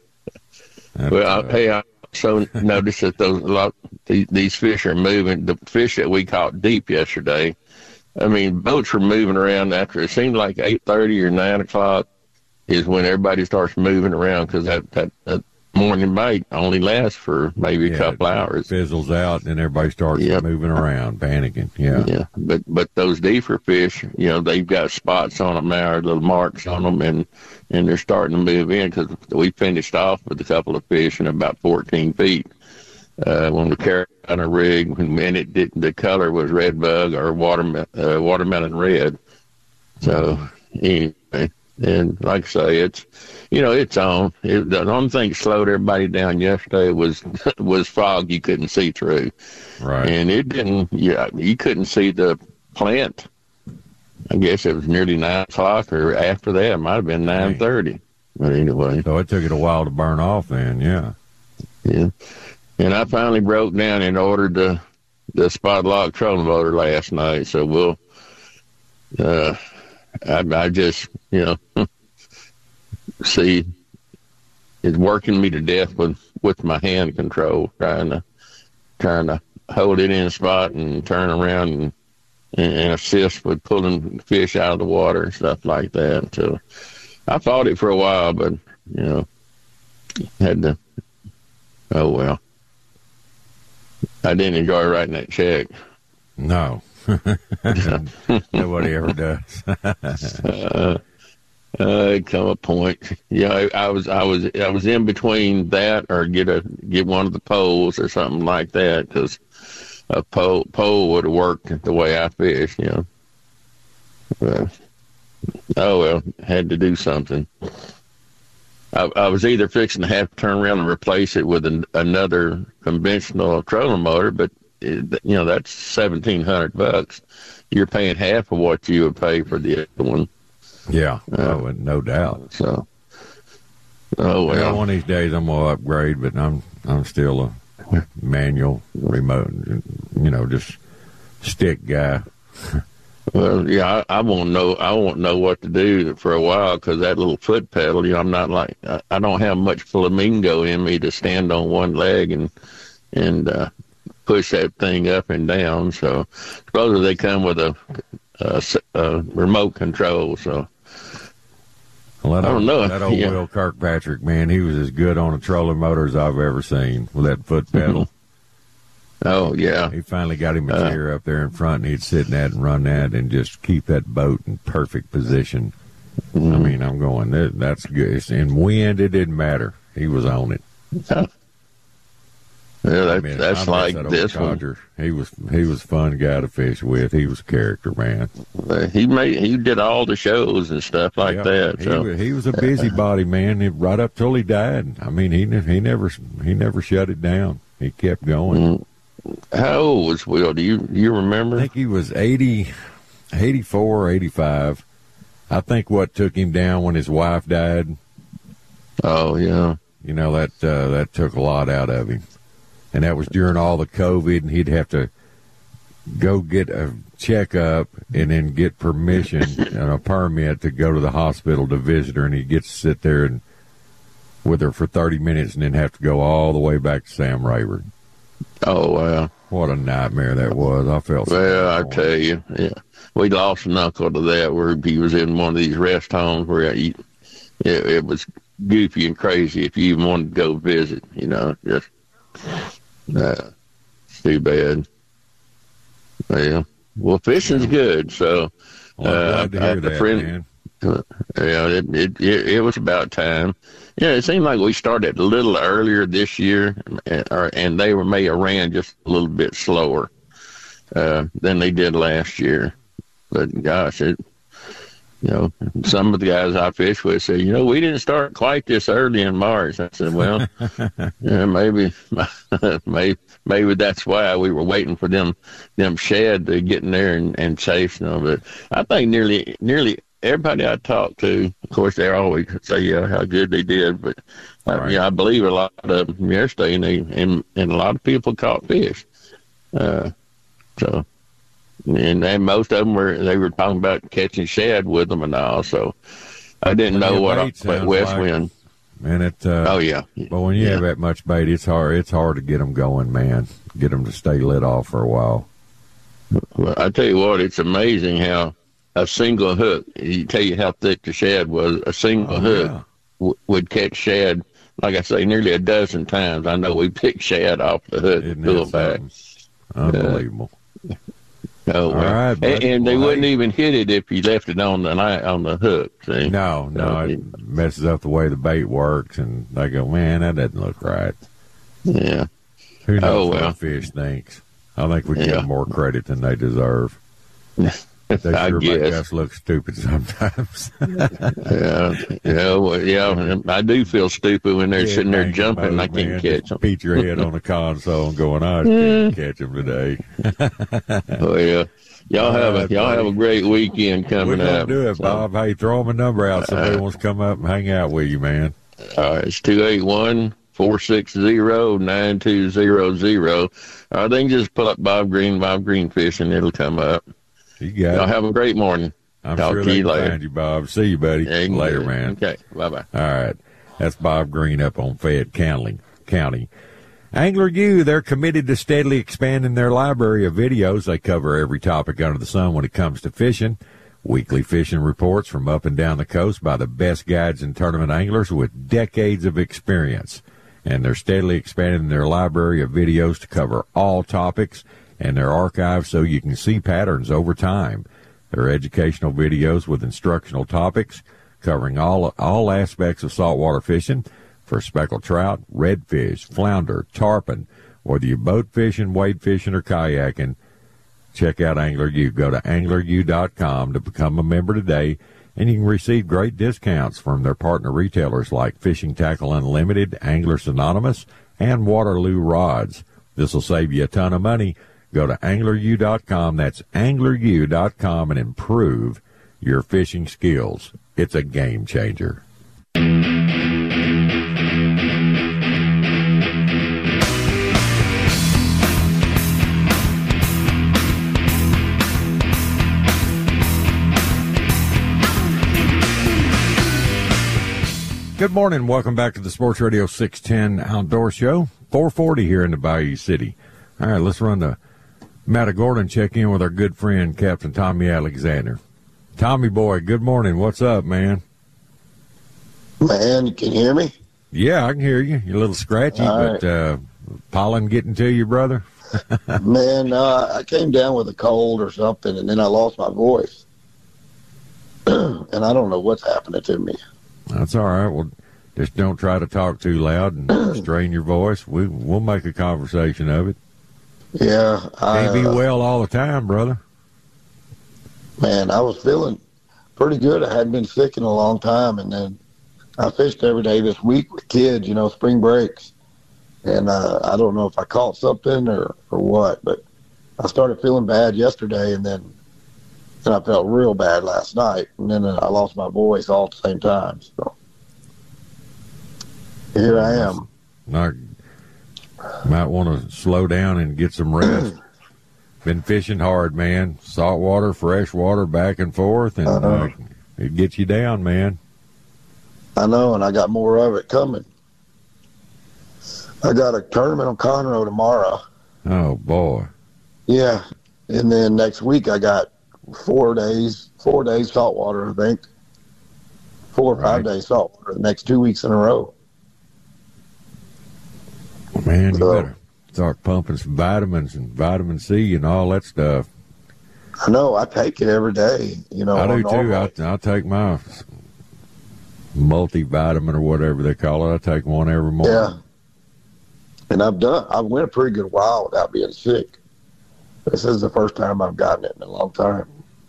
well, I, hey, I also noticed that those a lot these, these fish are moving. The fish that we caught deep yesterday, I mean, boats were moving around after it seemed like eight thirty or nine o'clock. Is when everybody starts moving around because that, that, that morning bait only lasts for maybe yeah, a couple it hours. Fizzles out, and everybody starts yep. moving around, panicking. Yeah, yeah. But but those deeper fish, you know, they've got spots on them now, or little marks on them, and and they're starting to move in because we finished off with a couple of fish in about fourteen feet uh, when we carried on a rig, and it did, the color was red bug or water uh, watermelon red. So anyway. And like I say, it's, you know, it's on. It, the only thing that slowed everybody down yesterday was was fog you couldn't see through. Right. And it didn't, yeah, you couldn't see the plant. I guess it was nearly nine o'clock or after that. It might have been nine thirty. But anyway. So it took it a while to burn off then, yeah. Yeah. And I finally broke down and ordered the, the spot lock trolling motor last night. So we'll, uh, I, I just, you know, see, it's working me to death with, with my hand control, trying to trying to hold it in a spot and turn around and, and, and assist with pulling fish out of the water and stuff like that. So I fought it for a while, but, you know, had to, oh, well. I didn't enjoy writing that check. No. Nobody ever does. uh, uh, come a point. Yeah, I, I was, I was, I was in between that or get a get one of the poles or something like that because a pole pole would have worked the way I fish. You know. But, oh well, had to do something. I, I was either fixing to have to turn around and replace it with an, another conventional trolling motor, but it, you know that's seventeen hundred bucks. You're paying half of what you would pay for the other one. Yeah, uh, oh, no doubt. So, oh well. Yeah, one of these days I'm gonna upgrade, but I'm I'm still a manual remote, you know, just stick guy. Well, yeah, I, I won't know. I won't know what to do for a while because that little foot pedal. You know, I'm not like I, I don't have much flamingo in me to stand on one leg and and uh, push that thing up and down. So, supposedly they come with a, a, a remote control. So, well, that I don't old, know. That old yeah. Will Kirkpatrick, man, he was as good on a trolling motor as I've ever seen with that foot pedal. Mm-hmm. Oh, yeah. He finally got him a uh, chair up there in front, and he'd sit in that and run that and just keep that boat in perfect position. Mm-hmm. I mean, I'm going, that, that's good. And wind, it didn't matter. He was on it. Yeah, yeah that, I mean, that's like that this Codger. one. He was he was a fun guy to fish with. He was a character, man. Uh, he made he did all the shows and stuff like yeah, that. So. He, he was a busybody, man, right up till he died. I mean, he he never he never shut it down. He kept going. Mm-hmm. How old was Will? Do you do you remember? I think he was eighty, eighty-four, eighty-five. I think what took him down when his wife died. Oh, yeah. You know, that uh, that took a lot out of him. And that was during all the COVID, and he'd have to go get a checkup and then get permission and a permit to go to the hospital to visit her, and he'd get to sit there and with her for thirty minutes and then have to go all the way back to Sam Rayburn. Oh, wow. What a nightmare that was. I felt so Well, I tell you, yeah. We lost an uncle to that where he was in one of these rest homes where he, it, it was goofy and crazy if you even wanted to go visit, you know. Just, uh, too bad. Yeah. Well, fishing's good, so well, I'm glad to hear uh, I, that, friend, man. Uh, yeah, it, it it it was about time. Yeah, it seemed like we started a little earlier this year, and, or, and they were may have ran just a little bit slower uh, than they did last year. But gosh, it you know, some of the guys I fish with said, you know, we didn't start quite this early in March. I said, well, yeah, maybe, maybe, maybe that's why we were waiting for them, them shad to get in there and, and chase them. But I think nearly, nearly everybody I talked to, of course, they always say, yeah, how good they did. But uh, right. yeah, I believe a lot of them yesterday, and, they, and, and a lot of people caught fish. Uh, so. And, and most of them were, they were talking about catching shad with them and all. So I didn't know what, I, what West like, Wind. And it, uh, oh, yeah. But when you yeah. have that much bait, it's hard, it's hard to get them going, man. Get them to stay lit off for a while. Well, I tell you what, it's amazing how a single hook, you tell you how thick the shad was, a single oh, hook yeah. w- would catch shad, like I say, nearly a dozen times. I know we picked shad off the hook Isn't and pull it back. Unbelievable. Uh, Oh, well. All right, and, and they well, wouldn't hey. even hit it if you left it on the on the hook. See? No, no, so, it messes up the way the bait works, and they go, man, that doesn't look right. Yeah. Who knows oh, what well. a fish thinks? I think we yeah. give them more credit than they deserve. They I sure guess. make us look stupid sometimes. yeah, yeah, well, yeah. I do feel stupid when they're Yeah, sitting there man, jumping and I can't man, catch them. Beat your head on the console and going, I can't catch them today. Oh yeah, y'all have right, a y'all buddy. have a great weekend coming We're gonna up. do it, so. Bob. Hey, throw them a number out. Somebody Uh, wants to come up and hang out with you, man. All right, it's two eight one, four six zero, nine two zero zero. Or they can just pull up Bob Green, Bob Green Fishing. It'll come up. You got Y'all it. have a great morning. I'm Talk sure to they you can later. find you, Bob. See you, buddy. Yeah, Later, good. man. Okay, bye-bye. All right. That's Bob Green up on Fayette County. County. Angler U, they're committed to steadily expanding their library of videos. They cover every topic under the sun when it comes to fishing. Weekly fishing reports from up and down the coast by the best guides and tournament anglers with decades of experience. And they're steadily expanding their library of videos to cover all topics and their archives so you can see patterns over time. They're educational videos with instructional topics covering all all aspects of saltwater fishing for speckled trout, redfish, flounder, tarpon. Whether you boat fishing, wade fishing, or kayaking, check out Angler U. Go to angler u dot com to become a member today, and you can receive great discounts from their partner retailers like Fishing Tackle Unlimited, Anglers Anonymous, and Waterloo Rods. This will save you a ton of money. Go to angler u dot com. That's angler u dot com and improve your fishing skills. It's a game changer. Good morning. Welcome back to the Sports Radio six ten Outdoor Show. four forty here in the Bayou City. All right, let's run the Matagorda and check in with our good friend, Captain Tommy Alexander. Tommy boy, good morning. What's up, man? Man, you can hear me? Yeah, I can hear you. You're a little scratchy, All but uh, pollen getting to you, brother? Man, uh, I came down with a cold or something, and then I lost my voice. And I don't know what's happening to me. That's all right. Well, just don't try to talk too loud and strain your voice. We, we'll make a conversation of it. Yeah. I, Can't be uh, well all the time, brother. Man, I was feeling pretty good. I hadn't been sick in a long time, and then I fished every day this week with kids, you know, spring breaks. And uh, I don't know if I caught something or, or what, but I started feeling bad yesterday, and then, then I felt real bad last night, and then I lost my voice all at the same time. So here I am. Not, might want to slow down and get some rest. Been fishing hard, man. Saltwater, freshwater, back and forth, and uh, it gets you down, man. I know, and I got more of it coming. I got a tournament on Conroe tomorrow, Oh, boy. Yeah. And then next week I got four days, four days saltwater, I think. Four or Right. five days saltwater the next two weeks in a row. Man, you So- better start pumping some vitamins and vitamin C and all that stuff. I know. I take it every day. You know, I do too. normally. I, I take my multivitamin or whatever they call it. I take one every morning. Yeah. And I've done, I went a pretty good while without being sick. This is the first time I've gotten it in a long time.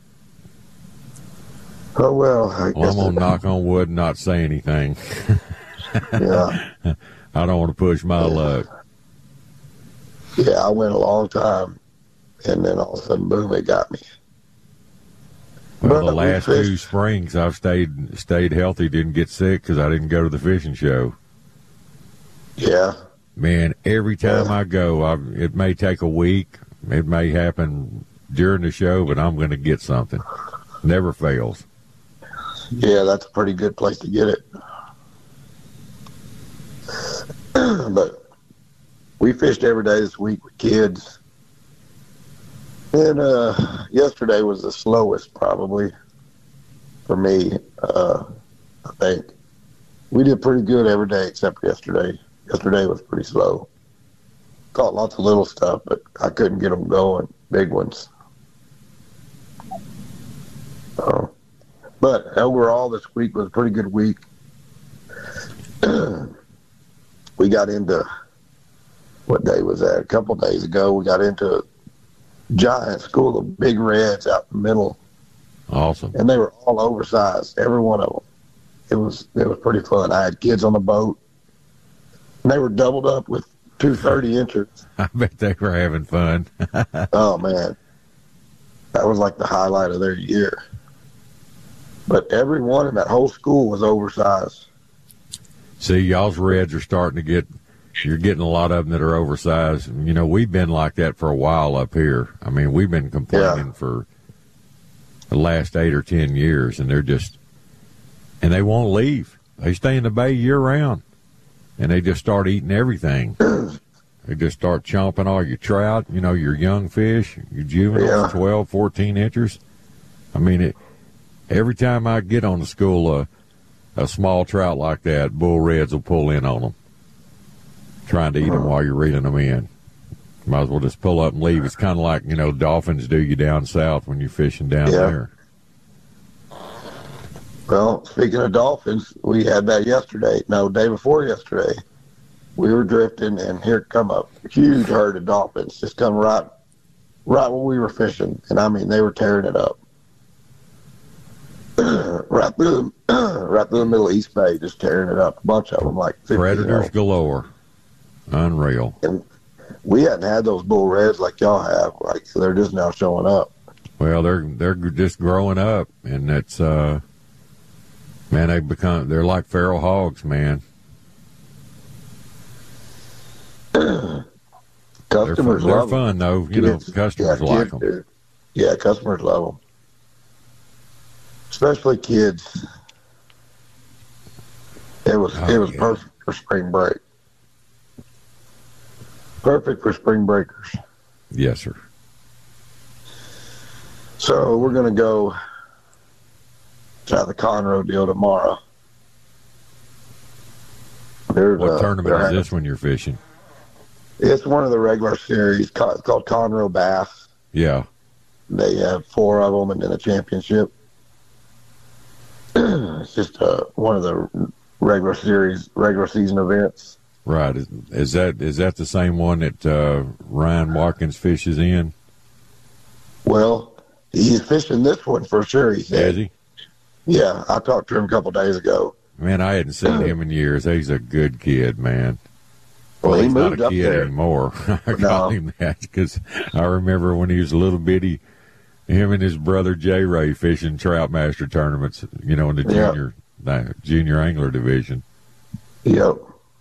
Oh, well. I Well, guess I'm going to knock on wood and not say anything. Yeah. I don't want to push my luck. Yeah, I went a long time, and then all of a sudden, boom, it got me. Well, the But we last fished- two springs, I've stayed stayed healthy, didn't get sick because I didn't go to the fishing show. Yeah. Man, every time I go, I, it may take a week. It may happen during the show, but I'm going to get something. Never fails. Yeah, that's a pretty good place to get it. But we fished every day this week with kids. And uh, yesterday was the slowest, probably, for me, uh, I think. We did pretty good every day except yesterday. Yesterday was pretty slow. Caught lots of little stuff, but I couldn't get them going, big ones. So, but overall, this week was a pretty good week. We got into, what day was that? A couple of days ago, we got into a giant school of big reds out in the middle. Awesome. And they were all oversized, every one of them. It was it was pretty fun. I had kids on the boat, and they were doubled up with two thirty inchers. I bet they were having fun. Oh, man. That was like the highlight of their year. But every one in that whole school was oversized. See, y'all's reds are starting to get, you're getting a lot of them that are oversized. You know, we've been like that for a while up here. I mean, we've been complaining Yeah. for the last eight or ten years, and they're just, and they won't leave. They stay in the bay year round, and they just start eating everything. They just start chomping all your trout, you know, your young fish, your juveniles, Yeah. twelve, fourteen inchers. I mean, it, every time I get on the school, uh, a small trout like that, bull reds will pull in on them, trying to eat them while you're reeling them in. Might as well just pull up and leave. It's kind of like, you know, dolphins do you down south when you're fishing down Yeah. there. Well, speaking of dolphins, we had that yesterday. No, day before yesterday. We were drifting, and here come a huge herd of dolphins. Just come right, right where we were fishing. And, I mean, they were tearing it up. right through the, right through the middle of East Bay, just tearing it up. A bunch of them, like fifty. Predators galore. Unreal. And we hadn't had those bull reds like y'all have. Like, so they're just now showing up. Well, they're they're just growing up, and it's uh, man, they become they're like feral hogs, man. Customers they're fun, they're love fun them. though. You know, Kids- customers yeah, like kids them. do. Yeah, customers love them, especially kids. It was Oh, it was yeah. perfect for spring break. Perfect for spring breakers. Yes, sir. So we're gonna go try the Conroe deal tomorrow. There's What a- tournament there- is this when you're fishing? It's one of the regular series. ca- It's called Conroe Bass. Yeah. They have four of them and then a championship. It's just uh, one of the regular series, regular season events. Right. Is, is that is that the same one that uh, Ryan Watkins fishes in? Well, he's fishing this one for sure, he said. Is he? Yeah, I talked to him a couple days ago. Man, I hadn't seen him in years. He's a good kid, man. Well, he he's not moved a up kid there. anymore. I No. call him that because I remember when he was a little bitty, him and his brother Jay Ray fishing trout master tournaments, you know, in the Yeah. junior the junior angler division. Yep.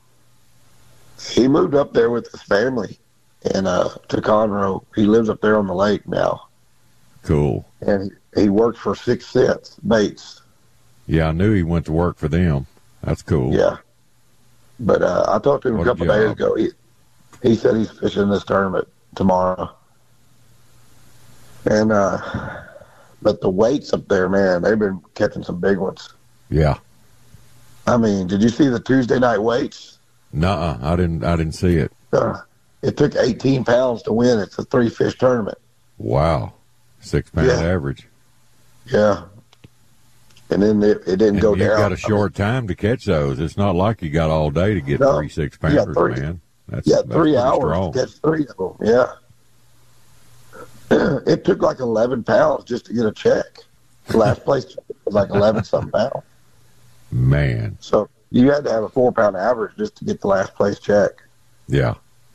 He moved up there with his family and uh, to Conroe. He lives up there on the lake now. Cool. And he, he works for Six Cents Baits. Yeah, I knew he went to work for them. That's cool. Yeah. But uh, I talked to him What a a couple days job. ago. He, he said he's fishing this tournament tomorrow. And uh, but the weights up there, man, they've been catching some big ones. Yeah. I mean, did you see the Tuesday night weights? Nuh-uh, I didn't. I didn't see it. Uh, it took eighteen pounds to win. It's a three fish tournament. Wow, six pound Yeah. average. Yeah. And then it, it didn't And go you down. got a short time to catch those. It's not like you got all day to get No, three six you got pounders, three. man. That's yeah, that's three pretty hours strong. to catch three of them. Yeah. It took like eleven pounds just to get a check. The last place check was like eleven something pounds. Man. So you had to have a four pound average just to get the last place check. Yeah.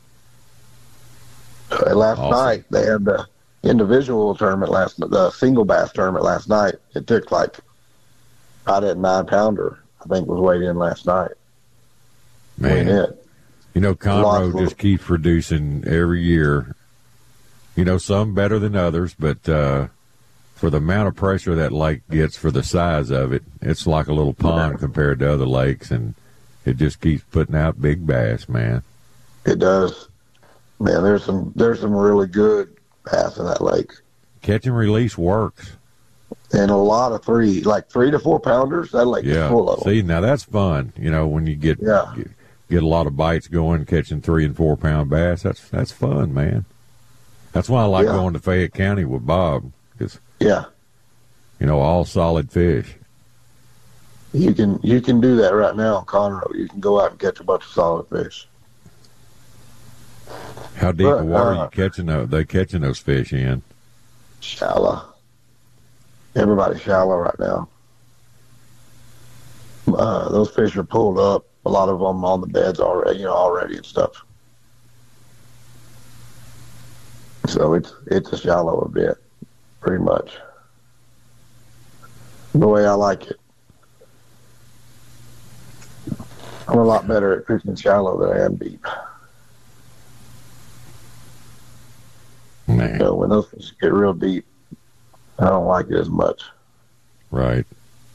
Uh, last Awesome. night they had the individual tournament last, the single bass tournament last night. It took like I did nine pounder. I think was weighed in last night. Man. Weighed in. You know, Conroe Lots of- just keeps producing every year. You know, some better than others, but uh, for the amount of pressure that lake gets for the size of it, it's like a little pond compared to other lakes, and it just keeps putting out big bass, man. It does. Man, there's some there's some really good bass in that lake. Catch and release works. And a lot of three, like three to four pounders, that lake Yeah. is full of them. See, now that's fun. You know, when you get, Yeah. get get a lot of bites going, catching three and four pound bass, that's that's fun, man. That's why I like Yeah. going to Fayette County with Bob, because Yeah. you know, all solid fish. You can you can do that right now in Conroe. You can go out and catch a bunch of solid fish. How deep But, of water uh, you catching those? They catching those fish in? Shallow. Everybody's shallow right now. Uh, those fish are pulled up. A lot of them on the beds already, you know, already and stuff. So it's it's a shallow a bit, pretty much. The way I like it. I'm a lot better at fishing shallow than I am deep. Man. So when those fish get real deep, I don't like it as much. Right.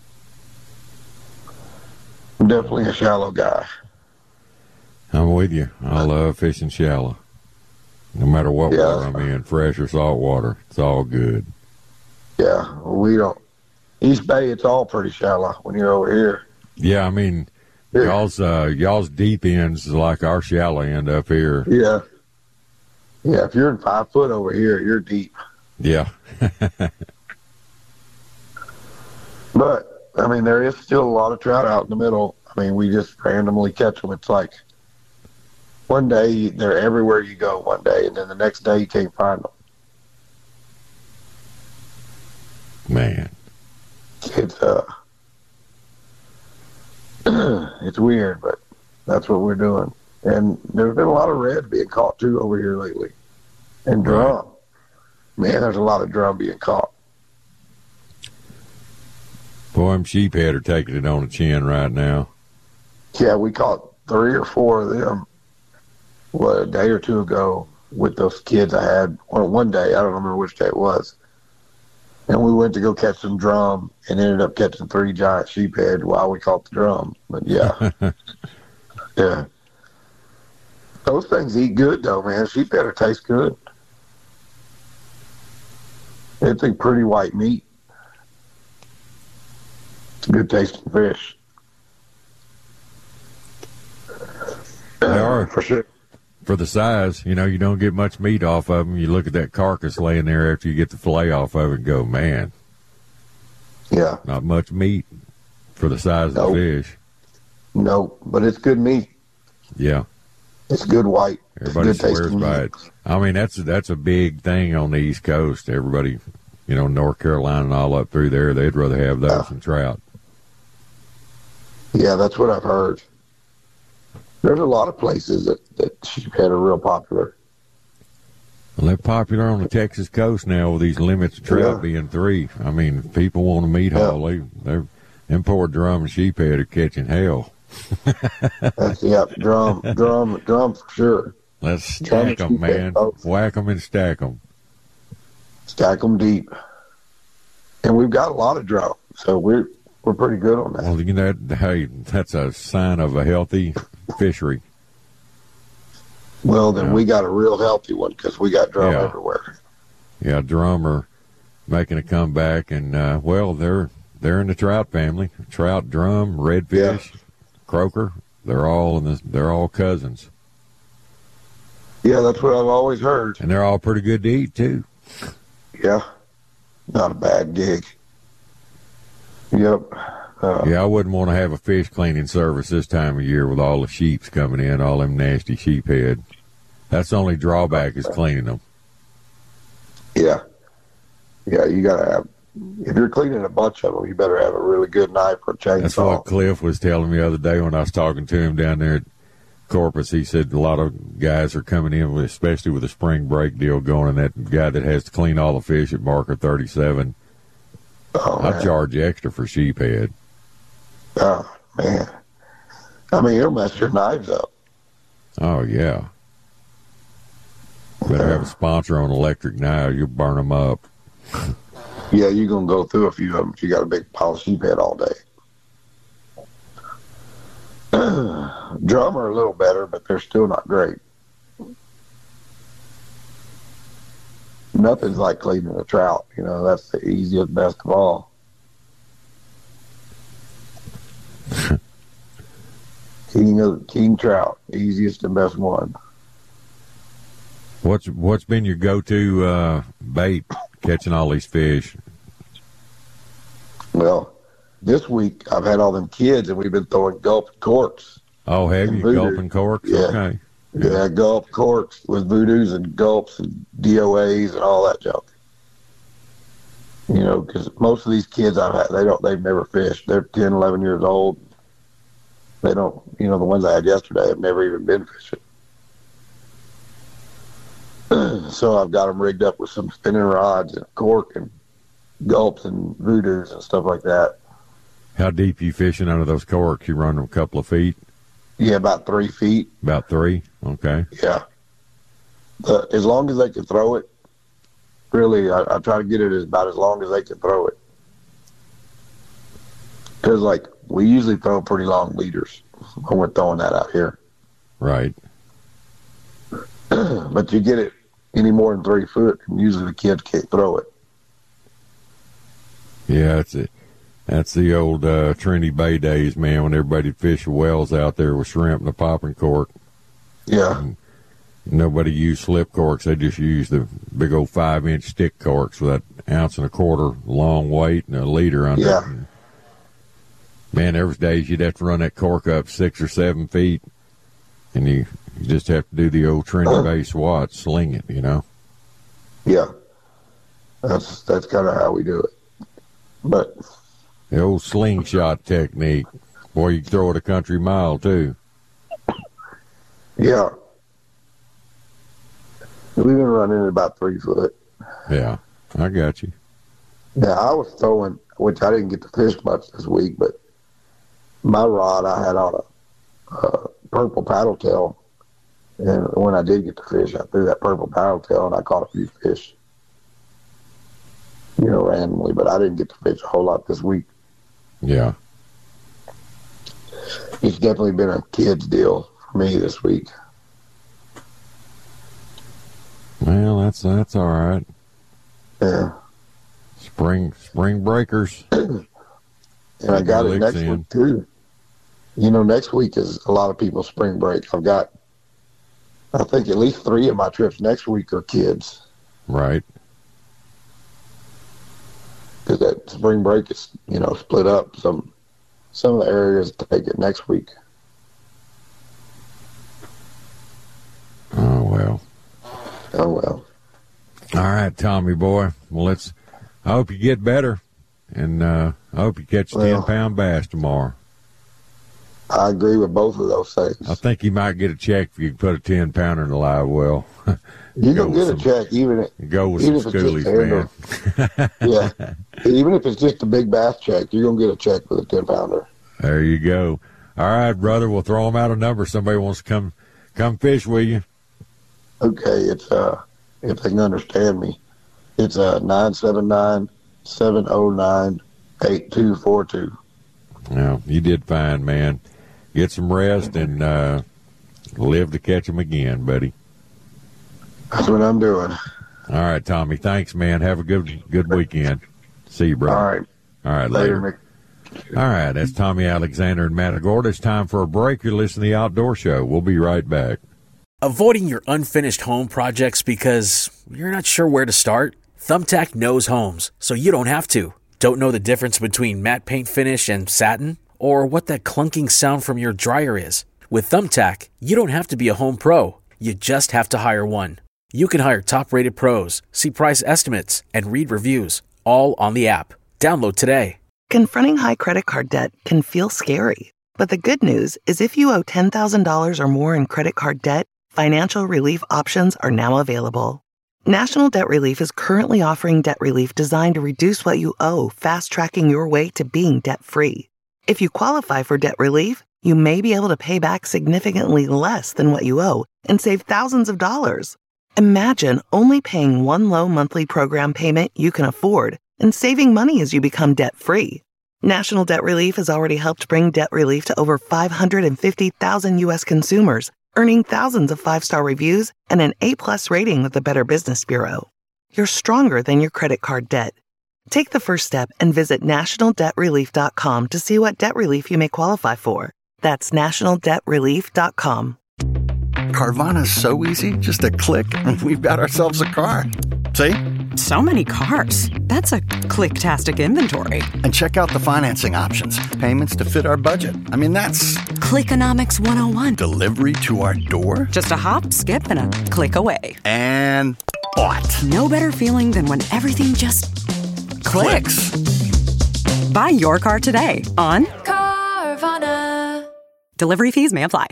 I'm definitely a shallow guy. I'm with you. I love fishing shallow. No matter what Yeah. water I'm in, fresh or salt water, it's all good. Yeah, we don't. East Bay, it's all pretty shallow when you're over here. Yeah, I mean, y'all's uh, y'all's deep ends is like our shallow end up here. Yeah. Yeah, if you're in five foot over here, you're deep. Yeah. But, I mean, there is still a lot of trout out in the middle. I mean, we just randomly catch them. It's like one day they're everywhere you go one day, and then the next day you can't find them. Man. It's, uh, it's weird, but that's what we're doing. And there's been a lot of red being caught, too, over here lately. And drum. Man, there's a lot of drum being caught. Boy, them sheephead are taking it on the chin right now. Yeah, we caught three or four of them what, a day or two ago with those kids I had. Or one day, I don't remember which day it was. And we went to go catch some drum and ended up catching three giant sheephead while we caught the drum. But yeah. Yeah. Those things eat good, though, man. Sheephead taste good. It's a pretty white meat. It's a good tasting fish. They are. For sure. For the size, you know, you don't get much meat off of them. You look at that carcass laying there after you get the fillet off of it and go, man. Yeah. Not much meat for the size Nope. of the fish. No, but it's good meat. Yeah. It's good white. Everybody it's good swears tasting by meat. it. I mean, that's that's a big thing on the East Coast. Everybody, you know, North Carolina and all up through there, they'd rather have those than trout. Yeah, that's what I've heard. There's a lot of places that, that sheephead are real popular. Well, they're popular on the Texas coast now with these limits of trout Yeah. being three. I mean, people want a meat haul. They, they're, them poor drum and sheephead are catching hell. That's, yeah, drum, drum, drum for sure. Let's Drum stack and them, man. sheephead, both. Whack them and stack them. Stack them deep. And we've got a lot of drum, so we're we're pretty good on that. Well, you know, hey, that's a sign of a healthy fishery. Well, then Yeah. we got a real healthy one because we got drum Yeah. everywhere. Yeah, drum are making a comeback, and uh, well, they're they're in the trout family. Trout, drum, redfish, croaker. They're all in the, They're all cousins. Yeah, that's what I've always heard. And they're all pretty good to eat too. Yeah, not a bad gig. Yep. Uh, Yeah, I wouldn't want to have a fish cleaning service this time of year with all the sheeps coming in, all them nasty sheep head. That's the only drawback is cleaning them. Yeah. Yeah, you got to have, if you're cleaning a bunch of them, you better have a really good knife or chainsaw. That's what Cliff was telling me the other day when I was talking to him down there at Corpus. He said a lot of guys are coming in, with, especially with the spring break deal going, and that guy that has to clean all the fish at Marker thirty-seven, oh, I charge extra for sheep head. Oh, man. I mean, it'll mess your knives up. Oh, yeah. Better have a sponsor on electric knives. You'll burn them up. Yeah, you're going to go through a few of them if you got a big pile of sheep head all day. Drum are a little better, but they're still not great. Nothing's like cleaning a trout. You know, that's the easiest, best of all. king of king trout, easiest and best one. What's what's been your go-to uh, bait catching all these fish? Well, this week I've had all them kids, and we've been throwing gulp corks. Oh, have you? Voodoo. Gulping corks? Yeah. Okay. Yeah. yeah, gulp corks with voodoos and gulps and D O As and all that junk. You know, because most of these kids I've had, they don't, they've never fished. They're ten, eleven years old. They don't, you know, the ones I had yesterday have never even been fishing. So I've got them rigged up with some spinning rods and cork and gulps and voodoos and stuff like that. How deep you fishing under those corks? You run them a couple of feet? Yeah, about three feet. About three? Okay. Yeah. Uh, as long as they can throw it, really, I, I try to get it as about as long as they can throw it. Because, like, we usually throw pretty long leaders when we're throwing that out here. Right. But you get it any more than three foot, and usually the kids can't throw it. Yeah, that's it. That's the old uh, Trinity Bay days, man, when everybody fished wells out there with shrimp and a popping cork. Yeah. And nobody used slip corks. They just used the big old five-inch stick corks with that ounce and a quarter long weight and a leader under yeah. it. And, man, there was days you'd have to run that cork up six or seven feet, and you, you just have to do the old Trinity Bay swat, sling it, you know? Yeah. That's, that's kind of how we do it. But the old slingshot technique. Boy, you can throw it a country mile, too. Yeah. We've been running at about three foot. Yeah, I got you. Yeah, I was throwing, which I didn't get to fish much this week, but my rod I had on a, a purple paddle tail. And when I did get to fish, I threw that purple paddle tail and I caught a few fish. You know, randomly, but I didn't get to fish a whole lot this week. Yeah. It's definitely been a kid's deal for me this week. Well, that's that's all right. Yeah. Spring spring breakers. And I got it next in. week, too. You know, next week is a lot of people's spring break. I've got, I think, at least three of my trips next week are kids. Right. Because that spring break is, you know, split up. Some some of the areas take it next week. Oh, well. Oh, well. All right, Tommy boy. Well, let's, I hope you get better. And uh, I hope you catch a well, ten-pound bass tomorrow. I agree with both of those things. I think you might get a check if you put a ten-pounder in the live well. You can get a check even if, go with even some if it's schoolies, man. Yeah. Even if it's just a big bass check, you're going to get a check with a ten-pounder. There you go. All right, brother. We'll throw them out a number. Somebody wants to come come fish with you. Okay. It's, uh, if they can understand me, it's uh, nine seven nine, seven oh nine, eight two four two. Yeah, you did fine, man. Get some rest, and uh, live to catch them again, buddy. That's what I'm doing. All right, Tommy. Thanks, man. Have a good good weekend. See you, brother. All right. All right, Later, later. Mick. All right, that's Tommy Alexander and Matagorda. It's time for a break. You're listening to The Outdoor Show. We'll be right back. Avoiding your unfinished home projects because you're not sure where to start? Thumbtack knows homes, so you don't have to. Don't know the difference between matte paint finish and satin? Or what that clunking sound from your dryer is? With Thumbtack, you don't have to be a home pro. You just have to hire one. You can hire top-rated pros, see price estimates, and read reviews, all on the app. Download today. Confronting high credit card debt can feel scary, but the good news is if you owe ten thousand dollars or more in credit card debt, financial relief options are now available. National Debt Relief is currently offering debt relief designed to reduce what you owe, fast-tracking your way to being debt-free. If you qualify for debt relief, you may be able to pay back significantly less than what you owe and save thousands of dollars. Imagine only paying one low monthly program payment you can afford and saving money as you become debt-free. National Debt Relief has already helped bring debt relief to over five hundred fifty thousand U S consumers, earning thousands of five-star reviews and an A-plus rating with the Better Business Bureau. You're stronger than your credit card debt. Take the first step and visit national debt relief dot com to see what debt relief you may qualify for. That's national debt relief dot com. Carvana's so easy, just a click, and we've got ourselves a car. See? So many cars. That's a click-tastic inventory. And check out the financing options. Payments to fit our budget. I mean, that's... Clickonomics one oh one. Delivery to our door? Just a hop, skip, and a click away. And bought. No better feeling than when everything just... clicks. Buy your car today on... Carvana. Delivery fees may apply.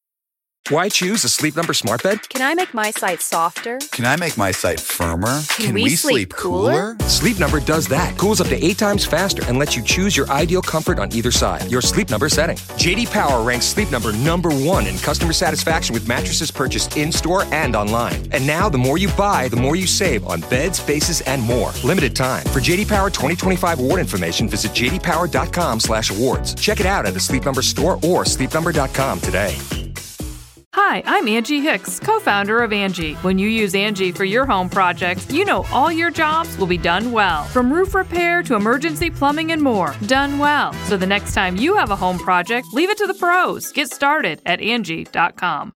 Why choose a Sleep Number smart bed? Can I make my site softer? Can I make my site firmer? Can, Can we, we sleep, sleep cooler? cooler? Sleep Number does that. Cools up to eight times faster and lets you choose your ideal comfort on either side. Your Sleep Number setting. J D Power ranks Sleep Number number one in customer satisfaction with mattresses purchased in-store and online. And now, the more you buy, the more you save on beds, bases, and more. Limited time. For J D Power twenty twenty-five award information, visit j d power dot com slash awards. Check it out at the Sleep Number store or sleep number dot com today. Hi, I'm Angie Hicks, co-founder of Angie. When you use Angie for your home projects, you know all your jobs will be done well. From roof repair to emergency plumbing and more, done well. So the next time you have a home project, leave it to the pros. Get started at Angie dot com.